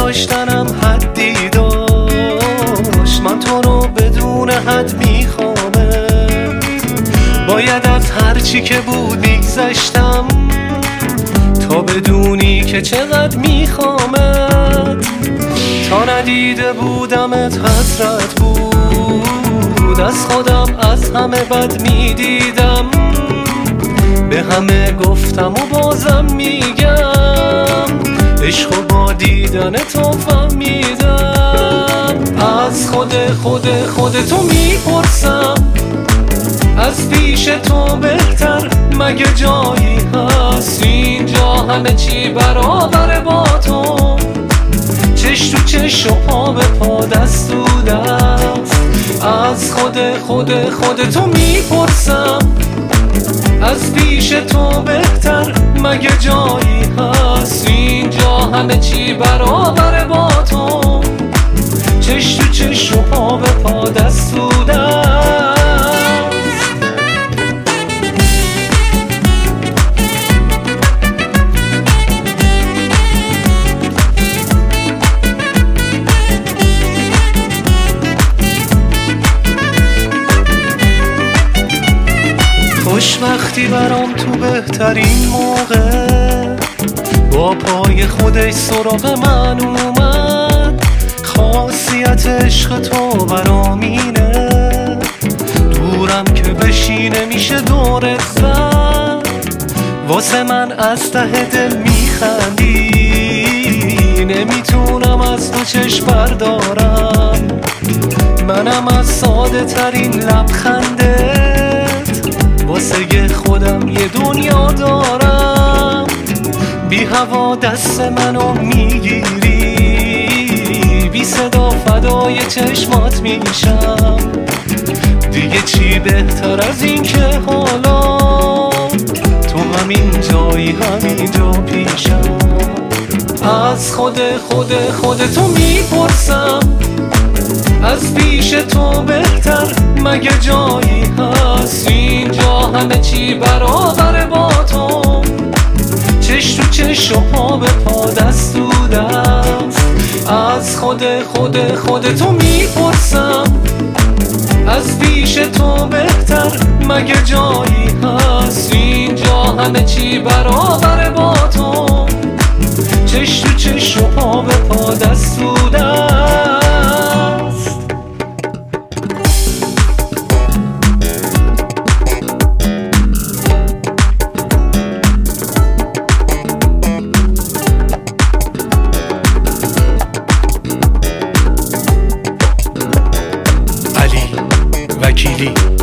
گذاشتنم حدی داشت، من تو رو بدون حد میخوامت. باید از هرچی که بود میگذشتم تا بدونی که چقدر میخوامت. تا ندیده بودمت حسرت بود، از خودم از همه بد میدیدم. به همه گفتم و بازم میگم، عشق و با دیدن تو فهمیدم. از خودتو میپرسم، از پیش تو بهتر مگه جایی هست؟ اینجا همه چی برابر با تو، چش تو چش و پا به پا دست تو دست. از خودتو میپرسم، از پیش تو بهتر مگه جایی هست؟ اینجا همه چی برابر با تو، چش تو چش و پا به پا دست تو دست. خوشبختی برام تو بهترین موقع با پای خودش سراغ من اومد. خاصیت عشق تو برام اینه، دورم که بشینه میشه دورت زد. واسه من از ته دل میخندی، نمیتونم از تو چشم بردارم. منم از ساده ترین لبخندت واسه خودم یه دنیا دارم. بی هوا دست منو میگیری، بی صدا فدای چشمات میشم. دیگه چی بهتر از این که حالا تو همین جایی همینجا پیشم. از خودتو میپرسم، از پیش تو بهتر مگه جایی هست؟ اینجا همه چی برابر با تو، چش تو چش و پا به پا دست تو دست. از خودتو میپرسم، از پیش تو بهتر مگه جایی هست؟ اینجا همه چی برابر با تو، چش تو چش و پا به پا دست تو دست. وکیلی